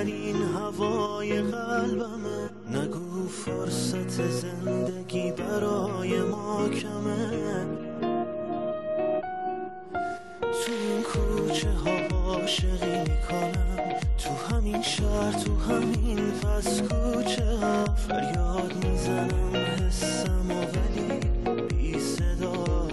ترین هوای قلبمه. نگو فرصت زندگی برای ما کمه. تو این کوچه ها عاشقی میکنم، تو همین شهر، تو همین پس کوچه ها فریاد میزنم حسم و ولی بی صدا.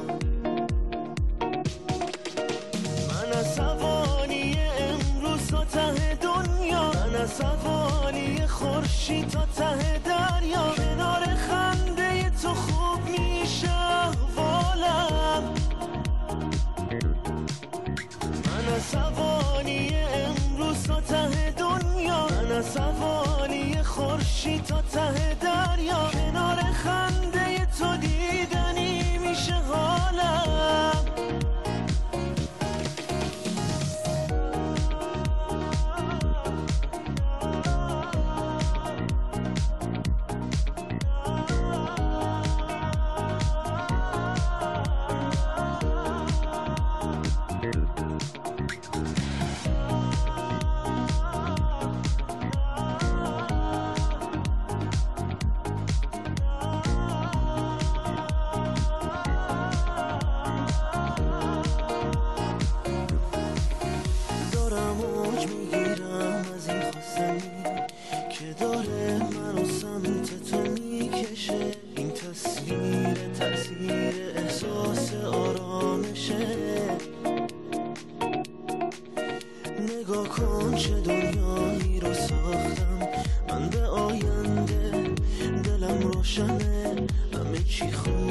من عصبانی امروز تا ته دنیا، من عصبانی خورشید تا ته دریا. کنار خنده تو خوب میشه احوالم. من عصبانی امروز تا ته دنیا، من عصبانی خورشید تا ته دریا. کنار خنده تو دیدنی میشه حالم. موج میگیرم از این خواستنی که داره منو سمت تو میکشه. این تصویر تأثیر احساس آرامشه. نگاه کن چه دنیایی رو ساختم من به آینده. دلم روشنه همه چی خوب